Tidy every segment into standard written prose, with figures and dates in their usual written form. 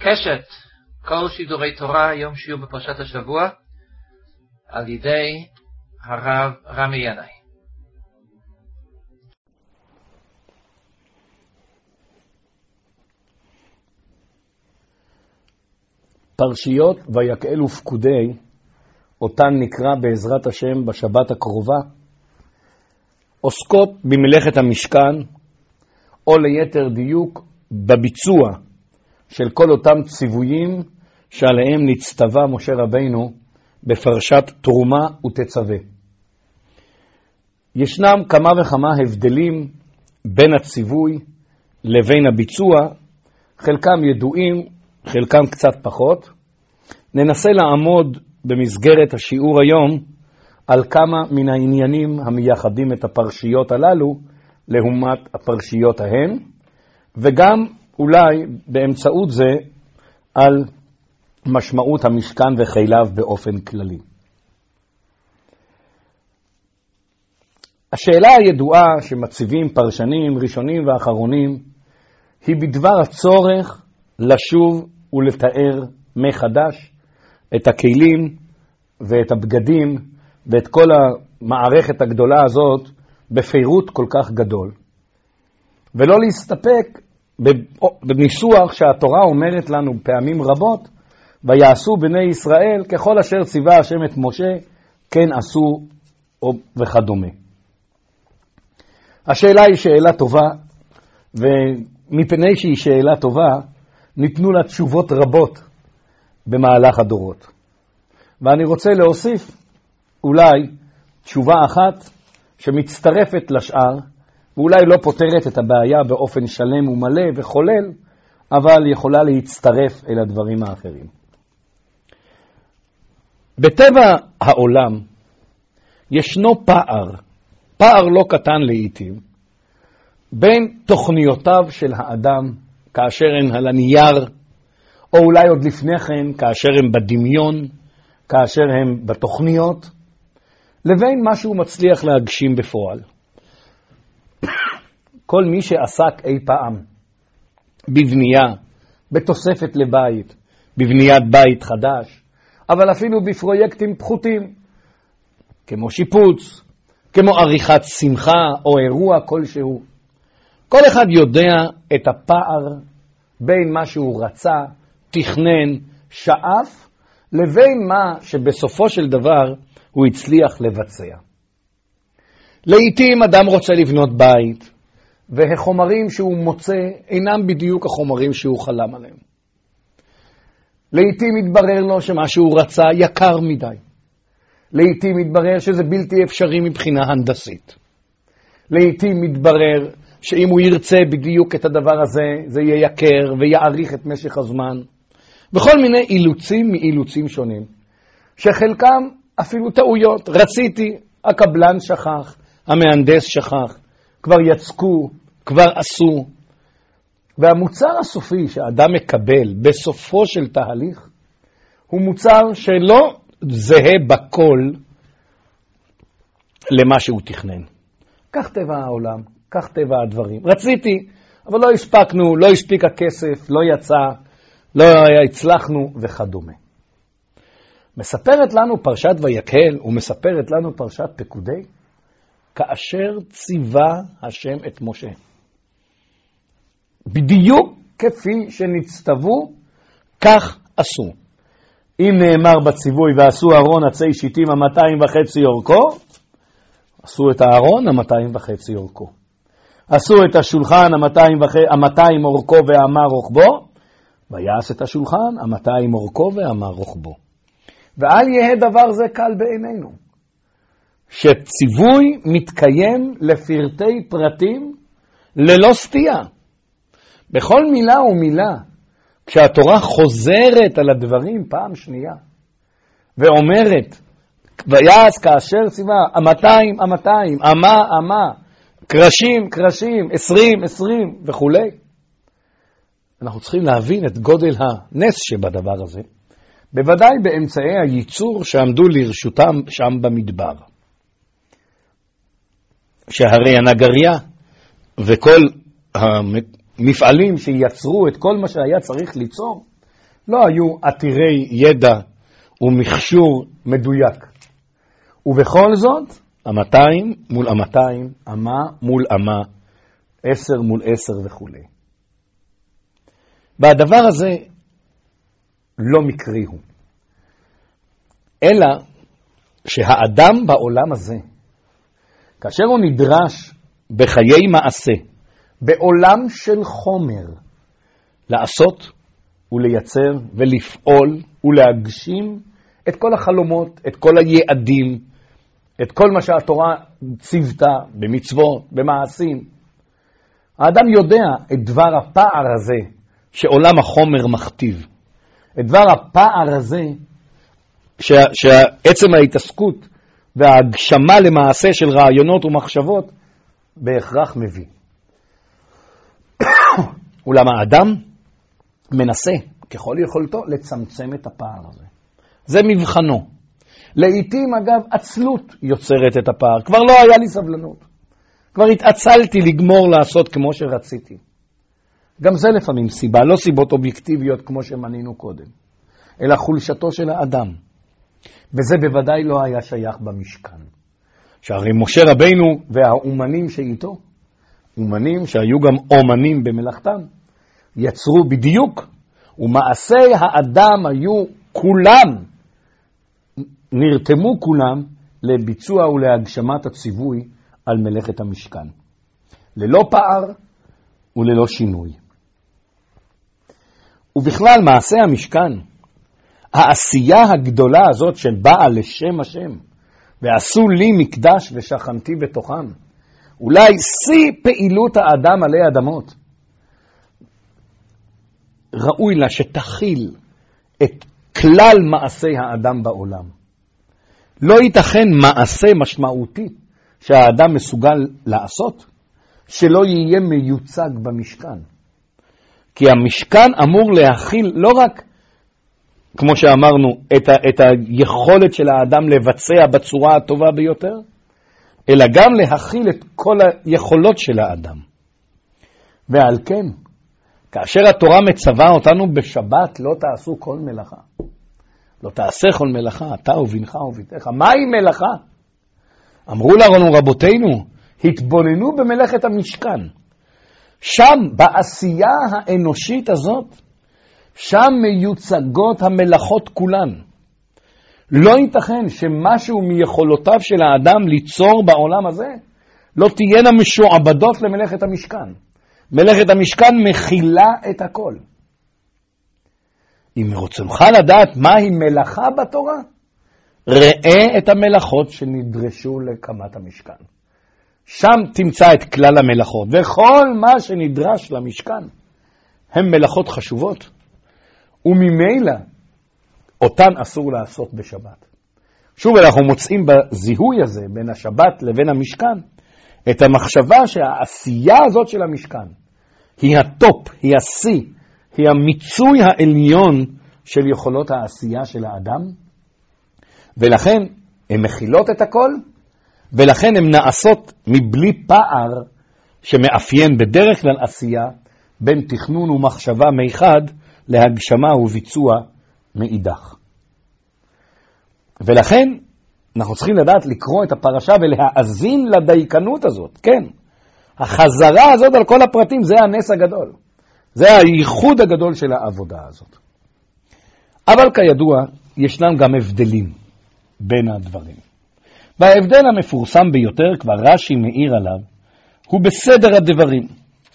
קשת כל שידורי תורה, יום שיעור בפרשת השבוע, על ידי הרב רמי ינאי. פרשיות ויקהל ופקודי, אותן נקרא בעזרת השם בשבת הקרובה, עוסקות במלאכת המשכן, או ליתר דיוק בביצוע של כל אותם ציוויים שעליהם נצטווה משה רבינו בפרשת תרומה ותצווה. ישנם כמה וכמה הבדלים בין הציווי לבין הביצוע, חלקם ידועים, חלקם קצת פחות. ננסה לעמוד במסגרת השיעור היום על כמה מן העניינים המייחדים את הפרשיות הללו לעומת הפרשיות ההן, וגם אולי באמצעות זה על משמעות המשכן וחיליו באופן כללי. השאלה הידועה שמציבים פרשנים ראשונים ואחרונים היא בדבר הצורך לשוב ולתאר מחדש את הכלים ואת הבגדים ואת כל המערכת הגדולה הזאת בפירוט כל כך גדול, ולא להסתפק בניסוח שהתורה אומרת לנו פעמים רבות, ויעשו בני ישראל ככל אשר ציווה השם את משה כן עשו וכדומה. השאלה היא שאלה טובה, ומפני שהיא שאלה טובה ניתנו לה תשובות רבות במהלך הדורות, ואני רוצה להוסיף אולי תשובה אחת שמצטרפת לשאר, ואולי לא פותרת את הבעיה באופן שלם ומלא וחולל, אבל יכולה להצטרף אל הדברים האחרים. בטבע העולם ישנו פער לא קטן לעתים, בין תוכניותיו של האדם כאשר הן על הנייר, או אולי עוד לפני כן כאשר הן בדמיון, כאשר הן בתוכניות, לבין מה שהוא מצליח להגשים בפועל. כל מי שעסק אי פעם בבנייה, בתוספת לבית, בבניית בית חדש, אבל אפילו בפרויקטים פחותים, כמו שיפוץ, כמו עריכת שמחה או אירוע כלשהו, כל אחד יודע את הפער בין מה שהוא רצה, תכנן, שאף, לבין מה שבסופו של דבר הוא הצליח לבצע. לעתים אדם רוצה לבנות בית, והחומרים שהוא מוצא אינם בדיוק החומרים שהוא חלם עליהם. לעתים מתברר לו שמה שהוא רצה יקר מדי. לעתים מתברר שזה בלתי אפשרי מבחינה הנדסית. לעתים מתברר שאם הוא ירצה בדיוק את הדבר הזה, זה יהיה יקר ויעריך את משך הזמן. בכל מיני אילוצים מאילוצים שונים, שחלקם אפילו טעויות. רציתי, הקבלן שכח, המהנדס שכח, כבר יצקו, כבר עשו. והמוצר הסופי שהאדם מקבל בסופו של תהליך, הוא מוצר שלא זהה בכל למה שהוא תכנן. כך טבע העולם, כך טבע הדברים. רציתי, אבל לא הספקנו, לא הספיק הכסף, לא יצא, לא הצלחנו וכדומה. מספרת לנו פרשת ויקהל, ומספרת לנו פרשת פקודי, כאשר ציווה השם את משה. בדיוק כפי שנצטוו, כך עשו. אם נאמר בציווי, ועשו אהרון עצי שיטים 200.5 אורכו, עשו את האהרון 200.5 אורכו. עשו את השולחן 200 אורכו ואמר רוחבו, ויעש את השולחן 200 אורכו ואמר רוחבו. ואל יהיה דבר זה קל בעינינו, שציווי מתקיים לפרטי פרטים ללא סטייה. בכל מילה ומילה, כשהתורה חוזרת על הדברים פעם שנייה, ואומרת, ויעש כאשר ציווה, 200, אמה, קרשים, 20 וכו'. אנחנו צריכים להבין את גודל הנס שבדבר הזה, בוודאי באמצעי הייצור שעמדו לרשותם שם במדבר. שהרי הנגריה וכל המפעלים שייצרו את כל מה שהיה צריך ליצור, לא היו עתירי ידע ומכשור מדויק. ובכל זאת, 200 מול 200, אמה מול אמה, 10 מול 10 וכו'. והדבר הזה לא מקרי הוא. אלא שהאדם בעולם הזה, כאשר הוא נדרש בחיי מעשה, בעולם של חומר, לעשות ולייצר ולפעול ולהגשים את כל החלומות, את כל היעדים, את כל מה שהתורה ציוותה במצוות, במעשים. האדם יודע את דבר הפער הזה שעולם החומר מכתיב. את דבר הפער הזה שעצם ההתעסקות וההגשמה למעשה של רעיונות ומחשבות בהכרח מביא. אולם האדם מנסה ככל יכולתו לצמצם את הפער הזה. זה מבחנו. לעתים אגב עצלות יוצרת את הפער. כבר לא היה לי סבלנות. כבר התעצלתי לגמור לעשות כמו שרציתי. גם זה לפעמים סיבה, לא סיבות אובייקטיביות כמו שמנינו קודם, אלא חולשתו של האדם. וזה בוודאי לא היה שייך במשכן. שהרי משה רבינו והאומנים שאיתו, אומנים שהיו גם אומנים במלאכתם, יצרו בדיוק, ומעשי האדם היו כולם, נרתמו כולם לביצוע ולהגשמת הציווי על מלאכת המשכן. ללא פער וללא שינוי. ובכלל מעשה המשכן, העשייה הגדולה הזאת של באה לשם השם, ועשו לי מקדש ושכנתי בתוכם, אולי שיא פעילות האדם עלי אדמות. ראוי לה שתכיל את כלל מעשי האדם בעולם. לא ייתכן מעשה משמעותי שהאדם מסוגל לעשות, שלא יהיה מיוצג במשכן. כי המשכן אמור להכיל לא רק, כמו שאמרנו, את היכולת של האדם לבצע בצורה הטובה ביותר, אלא גם להכיל את כל היכולות של האדם. ועל כן, כאשר התורה מצווה אותנו בשבת, לא תעשו כל מלאכה. לא תעשה כל מלאכה, אתה ובנך וביתך. מהי מלאכה? אמרו לנו רבותינו, התבוננו במלאכת המשכן. שם, בעשייה האנושית הזאת, שם מיוצגות המלאכות כולן. לא ייתכן שמשהו מיכולותיו של האדם ליצור בעולם הזה, לא תהיינה משועבדות למלאכת המשכן. מלאכת המשכן מכילה את הכל. אם רצונך לדעת מהי מלאכה בתורה, ראה את המלאכות שנדרשו להקמת המשכן. שם תמצא את כלל המלאכות, וכל מה שנדרש למשכן הם מלאכות חשובות, וממילא אותן אסור לעשות בשבת. שוב אנחנו מוצאים בזיהוי הזה בין השבת לבין המשכן את המחשבה שהעשייה הזאת של המשכן היא הטופ, היא השיא, היא המיצוי העליון של יכולות העשייה של האדם, ולכן הן מכילות את הכל, ולכן הן נעשות מבלי פער שמאפיין בדרך כלל עשייה בין תכנון ומחשבה מיחד להגשמה וביצוע מאידך. ולכן אנחנו צריכים לדעת לקרוא את הפרשה ולהאזין לדייקנות הזאת. כן, החזרה הזאת על כל הפרטים זה הנס הגדול. זה הייחוד הגדול של העבודה הזאת. אבל כידוע ישנם גם הבדלים בין הדברים. וההבדל המפורסם ביותר, כבר רש"י מעיר עליו, הוא בסדר הדברים.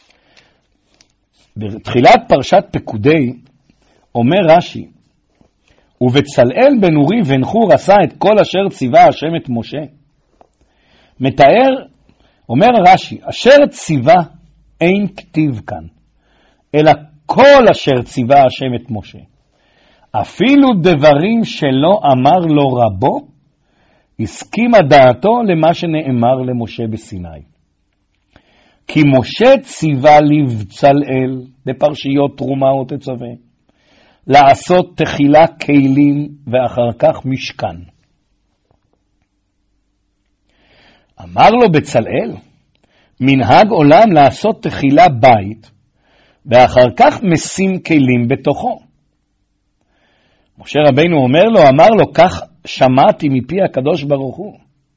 בתחילת פרשת פקודי אומר רש"י, ובצלאל בן אורי בן חור עשה את כל אשר ציווה השם את משה. מתאר, אומר רש"י, אשר ציווה אין כתיב כאן, אלא כל אשר ציווה השם את משה. אפילו דברים שלא אמר לו רבו, הסכימה דעתו למה שנאמר למשה בסיני. כי משה ציווה לבצלאל בפרשיות תרומה ותצווה, לעשות תחילה כלים ואחר כך משכן. אמר לו בצלאל, מנהג עולם לעשות תחילה בית, ואחר כך משים כלים בתוכו. משה רבינו אמר לו, כך שמעתי מפי הקדוש ברוך הוא.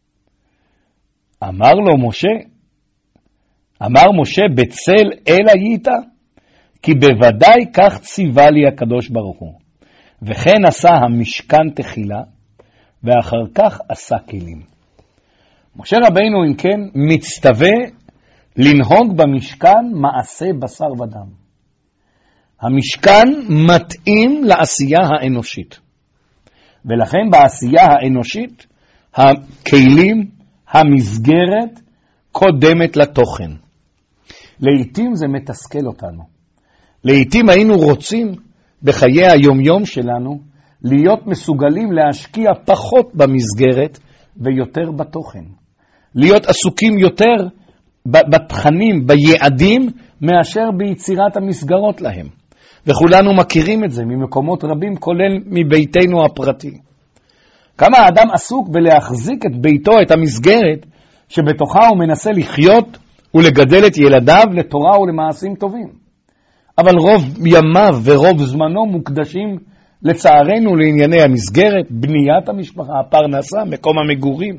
אמר משה, בצל אל היית, כי בוודאי כך ציווה לי הקדוש ברוך הוא. וכן עשה המשכן תחילה, ואחר כך עשה כלים. משה רבינו, אם כן, מצטווה לנהוג במשכן מעשה בשר ודם. המשכן מתאים לעשייה האנושית. ולכן בעשייה האנושית, הכלים, המסגרת, קודמת לתוכן. לעתים זה מתסכל אותנו. לעתים היינו רוצים בחיי היומיום שלנו להיות מסוגלים להשקיע פחות במסגרת ויותר בתוכן. להיות עסוקים יותר בתכנים, ביעדים, מאשר ביצירת המסגרות להם. וכולנו מכירים את זה ממקומות רבים, כולל מביתנו הפרטי. כמה האדם עסוק בלהחזיק את ביתו, את המסגרת, שבתוכה הוא מנסה לחיות ולגדל את ילדיו לתורה ולמעשים טובים. אבל רוב ימיו ורוב זמנו מוקדשים לצערנו לענייני המסגרת, בניית המשפחה, הפרנסה, מקום המגורים.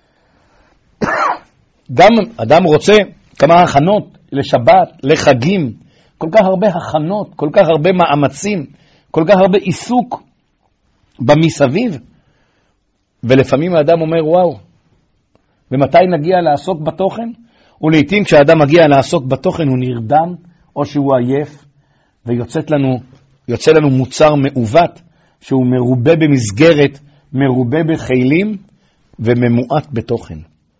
גם אדם רוצה כמה הכנות לשבת, לחגים, כל כך הרבה הכנות, כל כך הרבה מאמצים, כל כך הרבה עיסוק במסביב. ולפעמים האדם אומר וואו, ומתי נגיע לעסוק בתוכן? ולעיתים כשהאדם מגיע לעסוק בתוכן הוא נרדם או שהוא עייף, ויוצא לנו מוצר מעוות שהוא מרובה במסגרת, מרובה בחילים וממועט בתוכן.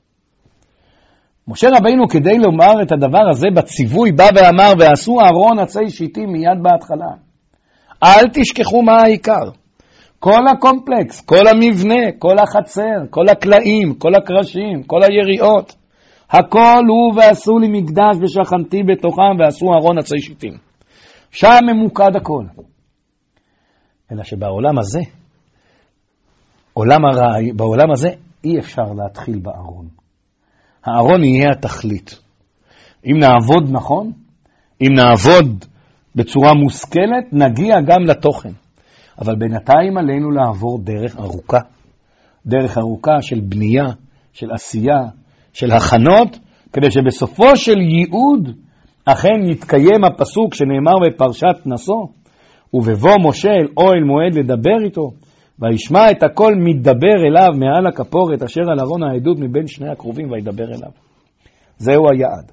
משה רבינו כדי לומר את הדבר הזה בציווי בא ואמר, ועשו אהרון עצי שיטים מיד בהתחלה. אל תשכחו מה העיקר. כל הקומפלקס, כל המבנה, כל החצר, כל הקלעים, כל הקרשים, כל היריעות, הכל הוא ועשו לי מקדש ושכנתי בתוכם, ועשו אהרון עצי שיטים. שם ממוקד הכל. אלא שבעולם הזה, בעולם הזה אי אפשר להתחיל בארון. הארון יהיה התכלית. אם נעבוד נכון, אם נעבוד בצורה מושכלת, נגיע גם לתוכן. אבל בינתיים עלינו לעבור דרך ארוכה. דרך ארוכה של בנייה, של עשייה, של הכנות, כדי שבסופו של ייעוד אכן יתקיים הפסוק שנאמר בפרשת נשוא, ובבוא משה אל אוהל מועד לדבר איתו, וישמע את הכל מתדבר אליו מעל הכפורת אשר על ארון העדות מבין שני הקרובים וידבר אליו. זהו היעד.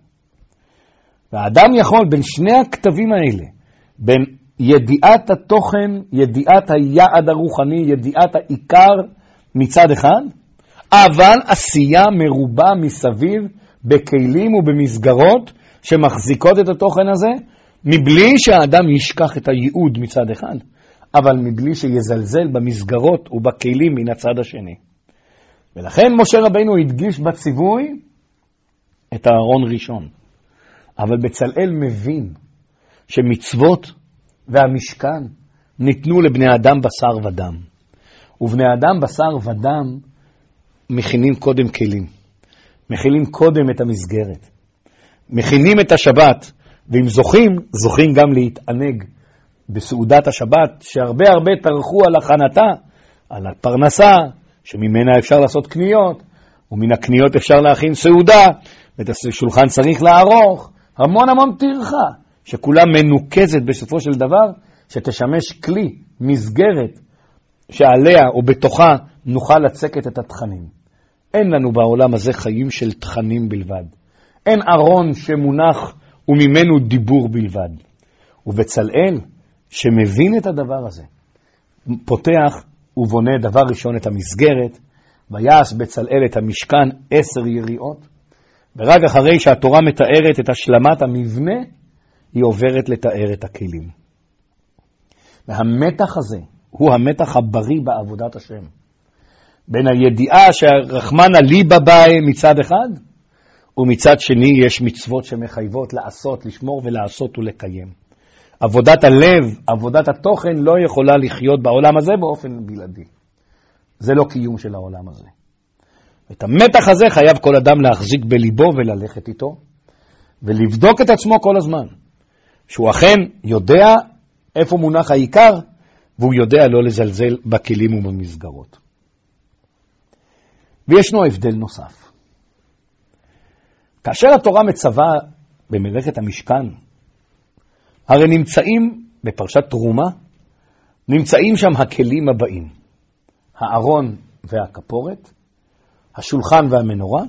והאדם יכול בין שני הכתבים האלה, בין ידיעת התוכן, ידיעת היעד הרוחני, ידיעת העיקר מצד אחד, אבל עשייה מרובה מסביב בכלים ובמסגרות שמחזיקות את התוכן הזה, מבלי שהאדם ישכח את הייעוד מצד אחד, אבל מבלי שיזלזל במסגרות ובכלים מן הצד השני. ולכן משה רבינו הדגיש בציווי את הארון ראשון. אבל בצלאל מבין שמצוות והמשכן ניתנו לבני אדם בשר ודם. ובני אדם בשר ודם מכינים קודם כלים. מכינים קודם את המסגרת. מכינים את השבת, ואם זוכים גם להתענג בסעודת השבת, שהרבה טרחו על הכנתה, על הפרנסה, שממנה אפשר לעשות קניות, ומן הקניות אפשר להכין סעודה, ואת השולחן צריך לערוך, המון טרחה, שכולה מנוקזת בסופו של דבר, שתשמש כלי, מסגרת, שעליה או בתוכה נוכל לצקת את התכנים. אין לנו בעולם הזה חיים של תכנים בלבד. אין ארון שמונח וממנו דיבור בלבד. ובצלאל, שמבין את הדבר הזה, פותח ובונה דבר ראשון את המסגרת, ויעש בצלאל את המשכן 10 יריעות, ורק אחרי שהתורה מתארת את השלמת המבנה, היא עוברת לתאר את הכלים. והמתח הזה הוא המתח הבריא בעבודת השם. בין הידיעה שהרחמנה ליבה בהם מצד אחד, ומצד שני יש מצוות שמחייבות לעשות, לשמור ולעשות ולקיים. עבודת הלב, עבודת התוכן לא יכולה לחיות בעולם הזה באופן בלעדי. זה לא קיום של העולם הזה. את המתח הזה חייב כל אדם להחזיק בליבו וללכת איתו, ולבדוק את עצמו כל הזמן. שהוא אכן יודע איפה מונח העיקר, והוא יודע לא לזלזל בכלים ובמסגרות. וישנו הבדל נוסף. כאשר התורה מצווה במלאכת המשכן, הרי נמצאים בפרשת תרומה, נמצאים שם הכלים הבאים: הארון והכפורת, השולחן והמנורה,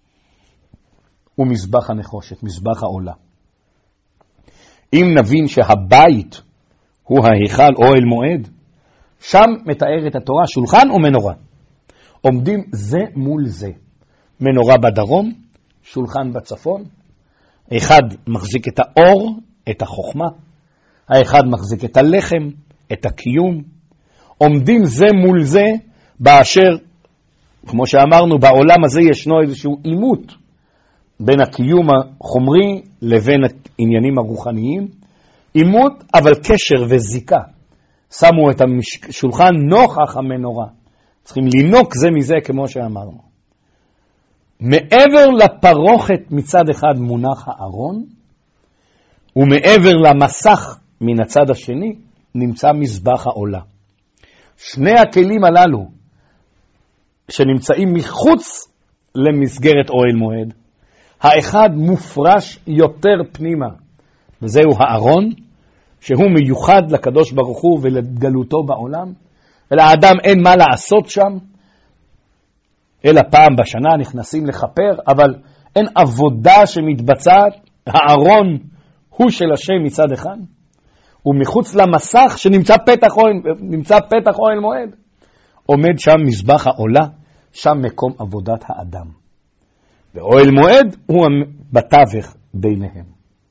ומזבח הנחושת, מזבח העולה. אם נבין שהבית הוא ההיכל אוהל מועד, שם מתארת התורה שולחן ומנורה. עומדים זה מול זה. מנורה בדרום, שולחן בצפון. האחד מחזיק את האור, את החוכמה. האחד מחזיק את הלחם, את הקיום. עומדים זה מול זה, באשר, כמו שאמרנו, בעולם הזה ישנו איזשהו עימות בין הקיום החומרי לבין העניינים הרוחניים. עימות, אבל קשר וזיקה. שמו את השולחן נוכח המנורה. צריכים לינוק זה מזה, כמו שאמרנו. מעבר לפרוכת מצד אחד מונח הארון, ומעבר למסך מן הצד השני נמצא מזבח העולה. שני הכלים הללו שנמצאים מחוץ למסגרת אוהל מועד, האחד מופרש יותר פנימה, וזהו הארון, שהוא מיוחד לקדוש ברוך הוא ולגלותו בעולם, ולאדם אין מה לעשות שם, אלא פעם בשנה נכנסים לחפר, אבל אין עבודה שמתבצעת. הארון הוא של השם מצד אחד, ומחוץ למסך שנמצא פתח אוהל מועד, עומד שם מזבח העולה, שם מקום עבודת האדם. ואוהל מועד הוא בתווך ביניהם.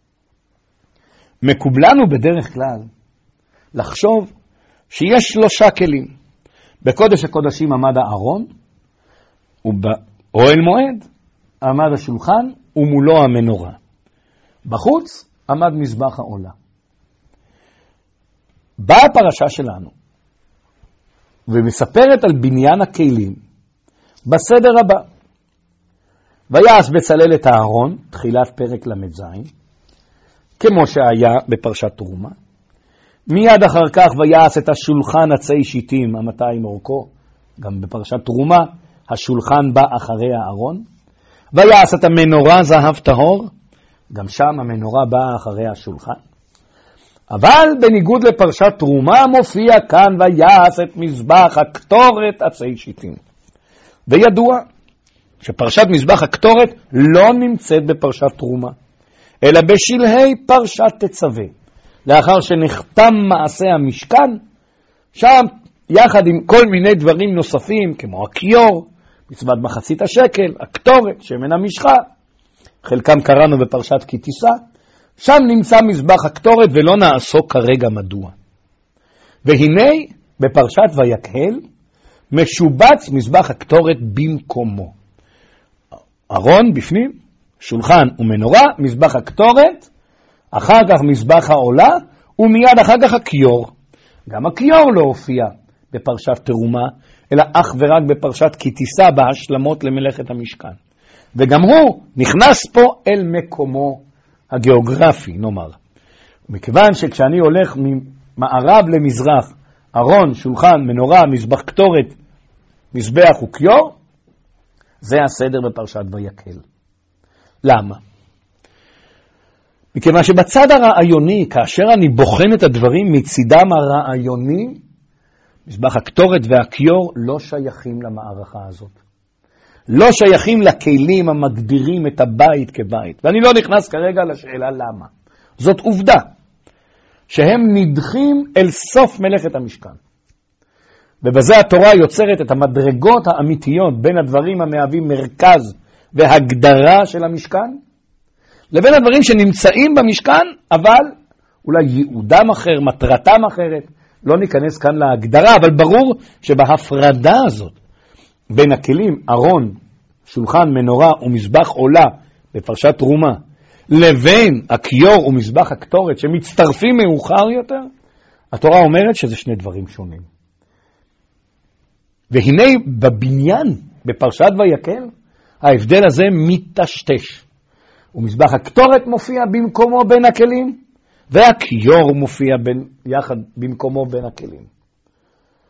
מקובלנו בדרך כלל לחשוב שיש שלושה כלים. בקודש הקודשים עמד הארון, ובאוהל מועד עמד השולחן ומולו המנורה. בחוץ עמד מזבח העולה. באה הפרשה שלנו ומספרת על בניין הכלים בסדר הבא: ויעש בצלאל את הארון, תחילת פרק למ"ז, כמו שהיה בפרשת תרומה. מיד אחר כך ויעש את השולחן עצי שיטים, 200 אורכו, גם בפרשת תרומה השולחן בא אחרי הארון. ויעש את המנורה זהב טהור, גם שם המנורה באה אחרי השולחן. אבל בניגוד לפרשת תרומה מופיע כאן ויעש את מזבח הקטורת עצי שיטים. וידוע שפרשת מזבח הקטורת לא נמצאת בפרשת תרומה, אלא בשלהי פרשת תצווה. לאחר שנחתם מעשה המשכן, שם יחד עם כל מיני דברים נוספים, כמו הכיור, מצוות מחצית השקל, הקטורת, שמן המשחה, חלקם קראנו בפרשת כי תישא, שם נמצא מזבח הקטורת ולא נעסוק כרגע מדוע. והנה בפרשת ויקהל משובץ מזבח הקטורת במקומו. ארון בפנים, שולחן ומנורה, מזבח הקטורת, אחר כך מזבח העולה, ומיד אחר כך הכיור. גם הכיור לא הופיע בפרשת תרומה, אלא אך ורק בפרשת כי תישא בהשלמות למלאכת המשכן. וגם הוא נכנס פה אל מקומו הגיאוגרפי, נאמר. מכיוון שכשאני הולך ממערב למזרח, ארון, שולחן, מנורה, מזבח קטורת, מזבח וכיור, זה הסדר בפרשת ויקהל. למה? מכיוון שבצד הרעיוני, כאשר אני בוחן את הדברים מצידם הרעיוני, מזבח הקטורת והכיור לא שייכים למערכה הזאת. לא שייכים לכלים המגדירים את הבית כבית. ואני לא נכנס כרגע לשאלה למה. זאת עובדה שהם נדחים אל סוף מלאכת המשכן. ובזה התורה יוצרת את המדרגות האמיתיות בין הדברים המהווים מרכז והגדרה של המשכן, לבין הדברים שנמצאים במשכן, אבל אולי ייעודם אחר, מטרתם אחרת. לא ניכנס כאן להגדרה, אבל ברור שבהפרדה הזאת בין הכלים, ארון, שולחן, מנורה ומזבח עולה בפרשת תרומה, לבין הכיור ומזבח הקטורת שמצטרפים מאוחר יותר, התורה אומרת שזה שני דברים שונים. והנה בבניין, בפרשת ויקהל, ההבדל הזה מתשתש. ומזבח הקטורת מופיע במקומו בין הכלים, והכיור מופיע יחד במקומו בין הכלים.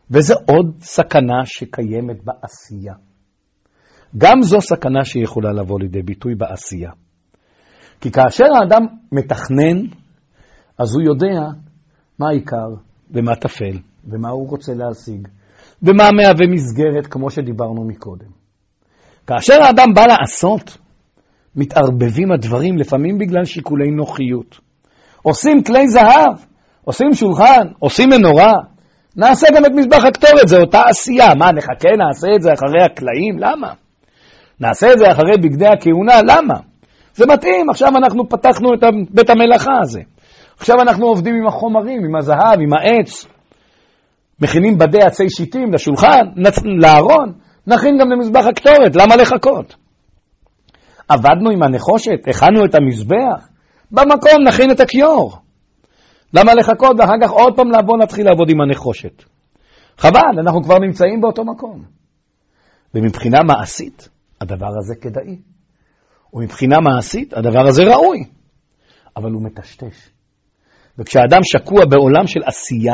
וזה עוד סכנה שקיימת בעשייה. גם זו סכנה שיכולה לבוא לידי ביטוי בעשייה. כי כאשר האדם מתכנן, אז הוא יודע מה העיקר ומה תפל, ומה הוא רוצה להשיג, ומה מהווה מסגרת, כמו שדיברנו מקודם. כאשר האדם בא לעשות, מתערבבים הדברים, לפעמים בגלל שיקולי נוחיות. עושים כלי זהב, עושים שולחן, עושים מנורה, נעשה גם את מזבח הקטורת, זה אותה עשייה. מה, נחכה, נעשה את זה אחרי הקלעים? למה? נעשה את זה אחרי בגדי הכהונה? למה? זה מתאים, עכשיו אנחנו פתחנו את בית המלאכה הזה. עכשיו אנחנו עובדים עם החומרים, עם הזהב, עם העץ. מכינים בדי עצי שיטים לשולחן, לארון, נכין גם למזבח הקטורת, למה לחכות? עבדנו עם הנחושת, הכנו את המזבח, במקום נכין את הכיור. למה לחכות ואחר כך עוד פעם נתחיל לעבוד עם הנחושת? חבל, אנחנו כבר נמצאים באותו מקום. ומבחינה מעשית, הדבר הזה כדאי. ומבחינה מעשית, הדבר הזה ראוי. אבל הוא מטשטש. וכשאדם שקוע בעולם של עשייה,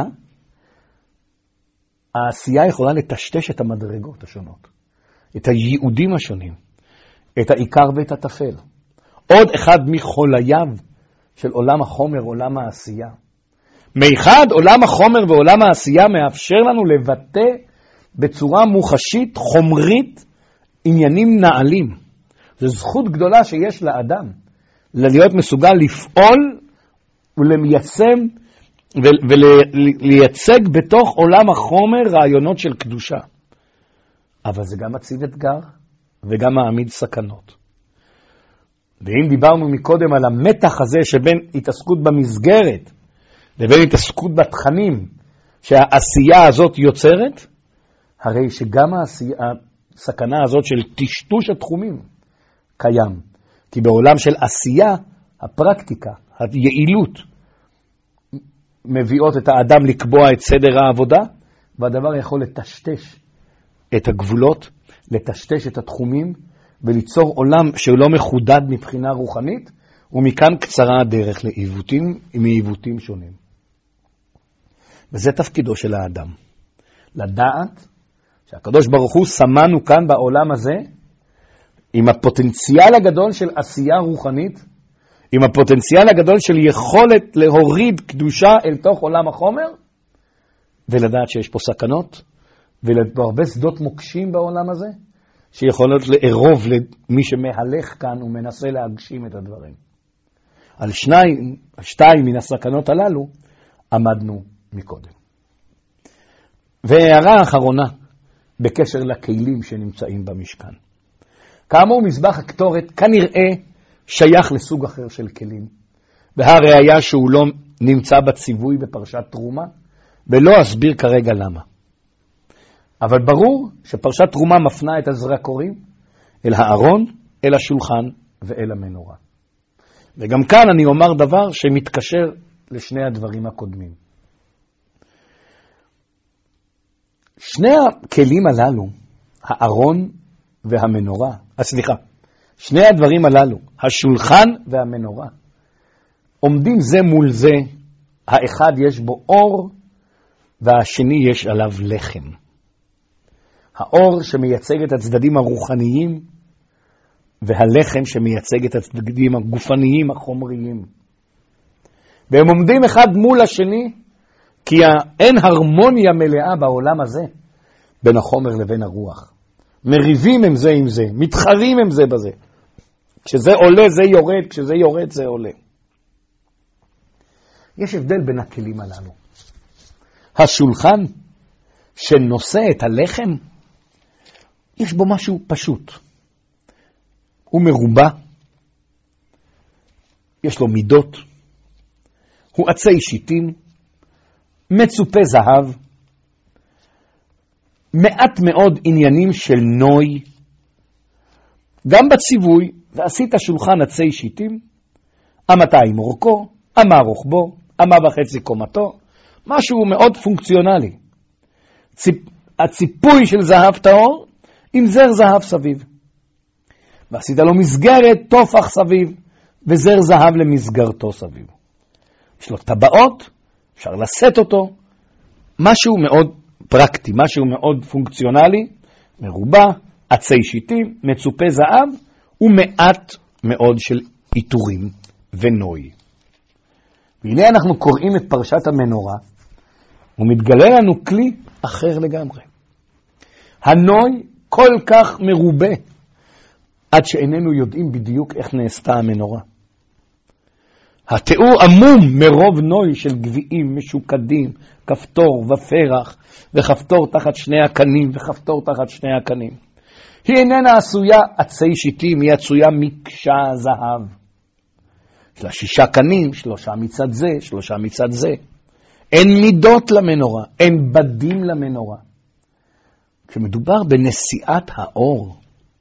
העשייה יכולה לטשטש את המדרגות השונות, את הייעודים השונים, את העיקר ואת התפל. עוד אחד מחולייו של עולם החומר, עולם העשייה. מאחד עולם החומר ועולם העשייה מאפשר לנו לבטא בצורה מוחשית, חומרית, עניינים נעלים. זו זכות גדולה שיש לאדם, להיות מסוגל לפעול ולמיישם ולייצג בתוך עולם החומר רעיונות של קדושה. אבל זה גם מציב אתגר וגם מעמיד סכנות. ואם דיברנו מקודם על המתח הזה שבין התעסקות במסגרת לבין התעסקות בתכנים שהעשייה הזאת יוצרת, הרי שגם הסכנה הזאת של טשטוש התחומים קיים. כי בעולם של עשייה, הפרקטיקה, היעילות, מביאות את האדם לקבוע את סדר העבודה, והדבר יכול לטשטש את הגבולות, לטשטש את התחומים, וליצור עולם שלא מחודד מבחינה רוחנית, ומכאן קצרה הדרך לעיוותים שונים. וזה תפקידו של האדם. לדעת שהקדוש ברוך הוא שמנו כאן בעולם הזה, עם הפוטנציאל הגדול של עשייה רוחנית, עם הפוטנציאל הגדול של יכולת להוריד קדושה אל תוך עולם החומר, ולדעת שיש פה סכנות, והרבה שדות מוקשים בעולם הזה, שיכולות לערוב למי שמהלך כאן ומנסה להגשים את הדברים. על שתיים מן הסכנות הללו עמדנו מקודם. והערה האחרונה בקשר לכלים שנמצאים במשכן. כאמור, מזבח הקטורת כנראה שייך לסוג אחר של כלים, והראיה שהוא לא נמצא בציווי בפרשת תרומה, ולא אסביר כרגע למה. אבל ברור שפרשת תרומה מפנה את הזרקורים אל הארון, אל השולחן ואל המנורה. וגם כאן אני אומר דבר שמתקשר לשני הדברים הקודמים. שני הכלים הללו, הארון והמנורה, שני הדברים הללו, השולחן והמנורה, עומדים זה מול זה, האחד יש בו אור והשני יש עליו לחם. האור שמייצג את הצדדים הרוחניים, והלחם שמייצג את הצדדים הגופניים החומריים. והם עומדים אחד מול השני, כי אין הרמוניה מלאה בעולם הזה, בין החומר לבין הרוח. מריבים הם זה עם זה, מתחרים הם זה בזה. כשזה עולה זה יורד, כשזה יורד זה עולה. יש הבדל בין הכלים הללו. השולחן שנושא את הלחם, יש בו משהו פשוט. הוא מרובע, יש לו מידות, הוא עצי שיטים, מצופה זהב, מעט מאוד עניינים של נוי, גם בציווי, ועשית שולחן עצי שיטים, 200 אורכו, 1 רוחבו, 1.5 קומתו, משהו מאוד פונקציונלי. הציפוי של זהב טהור, עם זר זהב סביב. ועשית לו מסגרת, תופח סביב, וזר זהב למסגרתו סביב. יש לו טבעות, אפשר לשאת אותו, משהו מאוד פרקטי, משהו מאוד פונקציונלי, מרובע, עצי שיטים, מצופה זהב, ומעט מאוד של איתורים ונוי. והנה אנחנו קוראים את פרשת המנורה, ומתגלה לנו כלי אחר לגמרי. הנוי כל כך מרובה, עד שאיננו יודעים בדיוק איך נעשתה המנורה. התיאור עמום מרוב נוי של גביעים משוקדים, כפתור ופרח, וכפתור תחת שני הקנים, וכפתור תחת שני הקנים. היא איננה עשויה עצי שיטים, היא עשויה מקשה זהב. יש לה 6 קנים, 3 מצד זה, 3 מצד זה. אין מידות למנורה, אין בדים למנורה. כשמדובר בנשיאת האור,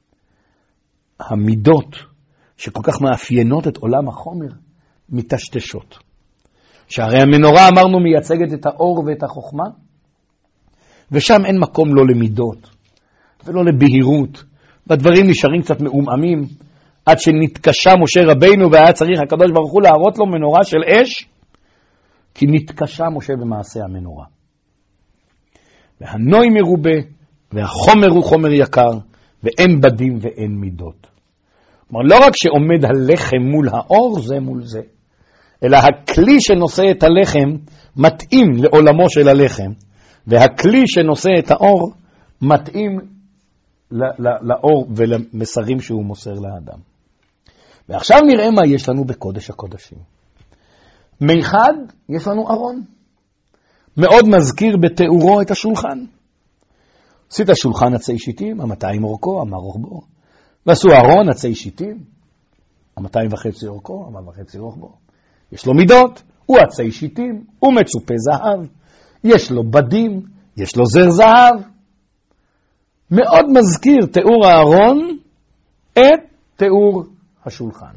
המידות שכל כך מאפיינות את עולם החומר, מתשתשות. שהרי המנורה אמרנו מייצגת את האור ואת החוכמה, ושם אין מקום לא למידות ולא לבהירות, והדברים נשארים קצת מעומעמים, עד שנתקשה משה רבינו והיה צריך הקדוש ברוך הוא להראות לו מנורה של אש, כי נתקשה משה במעשה המנורה. והנוי מרובה, והחומר הוא חומר יקר, ואין בדים ואין מידות. כלומר, לא רק שעומד הלחם מול האור זה מול זה, אלא הכלי שנושא את הלחם מתאים לעולמו של הלחם, והכלי שנושא את האור מתאים לאור ולמסרים שהוא מוסר לאדם. ועכשיו נראה מה יש לנו בקודש הקודשים. מיחד יש לנו ארון. מאוד מזכיר בתיאורו את השולחן. עשית שולחן עצי שיטים, 200 אורכו, 100 רוחבו. ועשו ארון עצי שיטים, 200.5 אורכו, 100.5 רוחבו. יש לו מידות, הוא עצי שיטים, הוא מצופה זהב. יש לו בדים, יש לו זר זהב. מאוד מזכיר תיאור הארון את תיאור השולחן.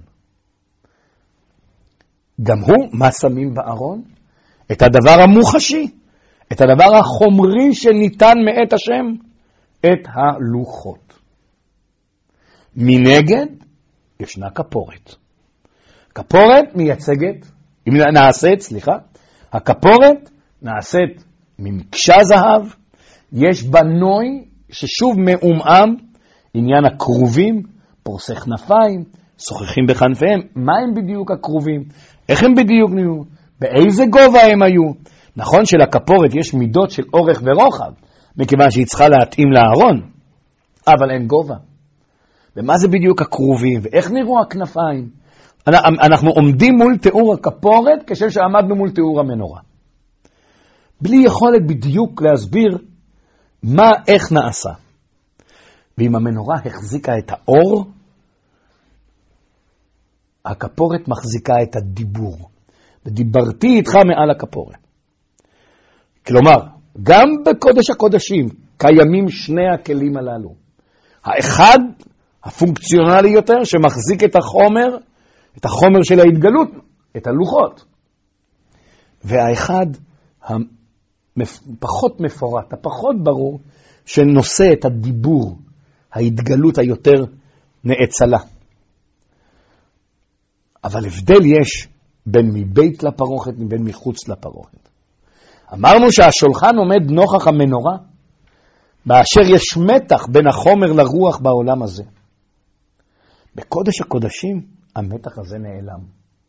גם הוא, מה שמים בארון? את הדבר המוחשי, את הדבר החומרי שניתן מאת השם, את הלוחות. מנגד, ישנה כפורת. כפורת מייצגת, הכפורת נעשית ממקשה זהב, יש בנוי ששוב מעומעם, עניין הקרובים, פורסי כנפיים, שוחחים בכנפיהם. מה הם בדיוק הקרובים? איך הם בדיוק נהיו? באיזה גובה הם היו? נכון שלכפורת יש מידות של אורך ורוחב, מכיוון שהיא צריכה להתאים לארון, אבל אין גובה. ומה זה בדיוק הקרובים? ואיך נראו הכנפיים? אנחנו עומדים מול תיאור הכפורת כשם שעמדנו מול תיאור המנורה. בלי יכולת בדיוק להסביר איך נעשה. ואם המנורה החזיקה את האור, הכפורת מחזיקה את הדיבור. ודיברתי איתך מעל הכפורת. כלומר, גם בקודש הקודשים קיימים שני הכלים הללו. האחד, הפונקציונלי יותר, שמחזיק את החומר של ההתגלות, את הלוחות. והאחד, הפחות מפורט, הפחות ברור, שנושא את הדיבור, ההתגלות היותר נאצלה. אבל הבדל יש בין מבית לפרוכת, בין מחוץ לפרוכת. אמרנו שהשולחן עומד נוכח המנורה, באשר יש מתח בין החומר לרוח בעולם הזה. בקודש הקודשים, המתח הזה נעלם.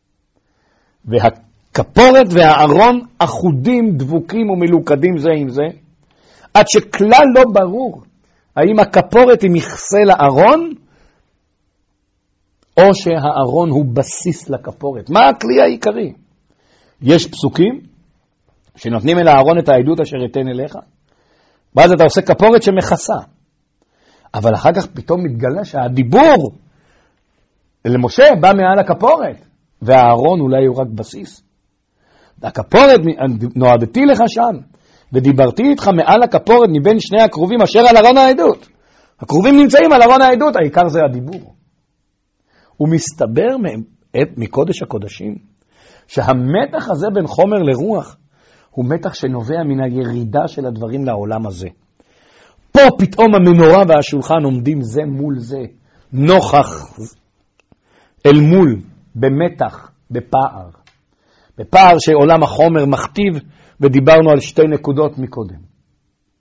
והכפורת והארון אחודים, דבוקים ומלוכדים זה עם זה, עד שכלל לא ברור האם הכפורת היא מכסה לארון, או שהארון הוא בסיס לכפורת. מה הכלי העיקרי? יש פסוקים שנותנים אל הארון את העדות אשר אתן אליך, ואז אתה עושה כפורת שמכסה. אבל אחר כך פתאום מתגלה שהדיבור למשה בא מעל הכפורת, והארון אולי הוא רק בסיס. הכפורת, נועדתי לך שם, ודיברתי איתך מעל הכפורת מבין שני הקרובים אשר על ארון העדות. הקרובים נמצאים על ארון העדות, העיקר זה הדיבור. ומסתבר מקודש הקודשים, שהמתח הזה בין חומר לרוח, הוא מתח שנובע מן הירידה של הדברים לעולם הזה. פה פתאום המנורה והשולחן עומדים זה מול זה, נוכח, אל מול, במתח, בפער. בפער שעולם החומר מכתיב, ודיברנו על שתי נקודות מקודם.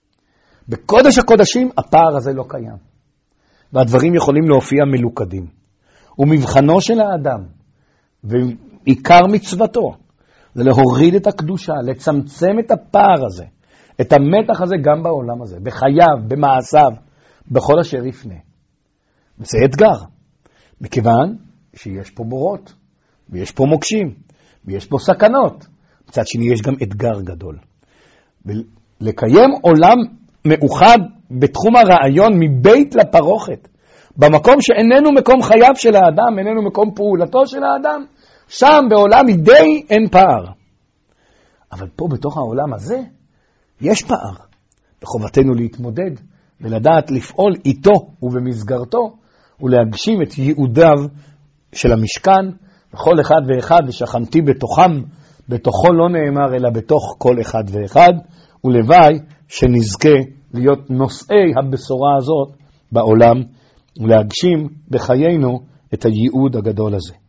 בקודש הקודשים הפער הזה לא קיים. והדברים יכולים להופיע מלוכדים. ומבחנו של האדם, ועיקר מצוותו, זה להוריד את הקדושה, לצמצם את הפער הזה, את המתח הזה גם בעולם הזה, בחייו, במעשיו, בכל אשר יפנה. זה אתגר, מכיוון שיש פה בורות, ויש פה מוקשים, ויש פה סכנות. מצד שני יש גם אתגר גדול. ולקיים עולם מאוחד בתחום הרעיון מבית לפרוכת, במקום שאיננו מקום חייו של האדם, איננו מקום פעולתו של האדם, שם בעולם ידי אין פער. אבל פה בתוך העולם הזה יש פער. בחובתנו להתמודד ולדעת לפעול איתו ובמסגרתו ולהגשים את ייעודיו של המשכן, בכל אחד ואחד ושכנתי בתוכם, בתוכו לא נאמר אלא בתוך כל אחד ואחד, ולוואי שנזכה להיות נושאי הבשורה הזאת בעולם ולהגשים בחיינו את הייעוד הגדול הזה.